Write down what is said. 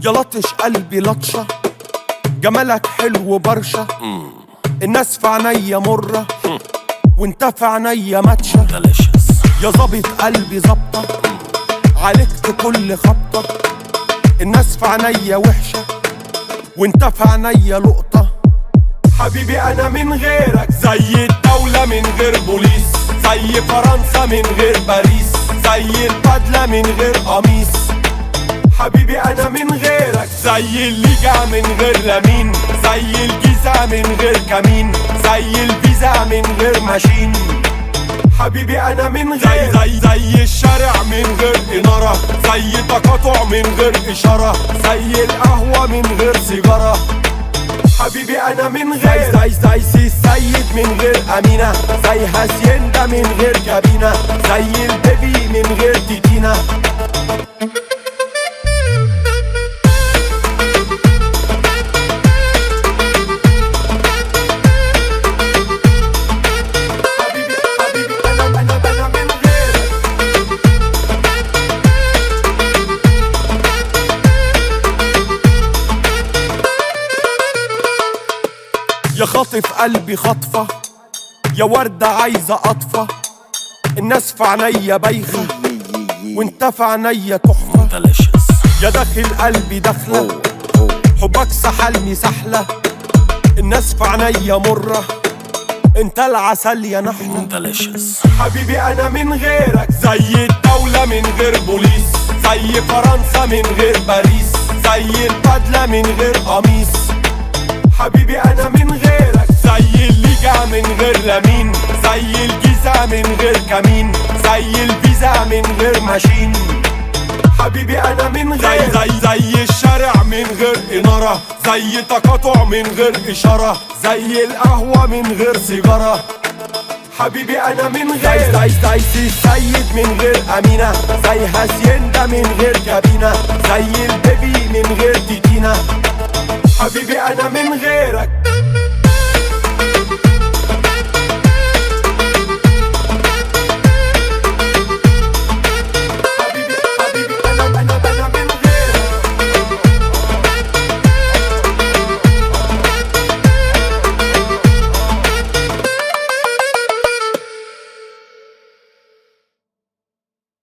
يا لطش قلبي لطشة، جمالك حلو برشا. الناس في عينيا مرة وانت في عينيا ماتشة. يا ظابط قلبي ظبطة، عليك في كل خبطة. الناس في عينيا وحشة وانت في عينيا لقطة. حبيبي انا من غيرك زي الدولة من غير بوليس، زي فرنسا من غير باريس، زي البدلة من غير قميص. حبيبي انا من غيرك زي الليجا من غير لمين، زي الجيزة من غير كمين، زي الفيزا من غير ماشين. حبيبي انا من غيرك زي الشارع من غير انارة، زي تقاطع من غير اشارة، زي القهوة من غير سيجارة. حبيبي انا من غيرك زي السيد من غير امينة، زي هاسيندا من غير كابينة، زي البيبي من غير تيتينا. يا خاطف قلبي خطفة، يا وردة عايزة قطفة. الناس في عينيا بايخة وانت في عينيا تحفة. يا داخل قلبي داخلة، حبك سحلني سحلة. الناس في عينيا مرة، انت العسل يا نحلة. حبيبي انا من غيرك زي الدولة من غير بوليس، زي فرنسا من غير باريس، زي البدلة من غير قميص. حبيبي انا من غيرك زي الليجا من غير لمين، زي الجيزة من غير كمين، زي الفيزا من غير ماشين. حبيبي انا من غيرك زي الشارع من غير انارة، زي تقاطع من غير اشارة، زي القهوة من غير سيجارة. حبيبي انا من غيرك زي السيد من غير امينة، زي هاسيندا من غير كابينة، زي البيبي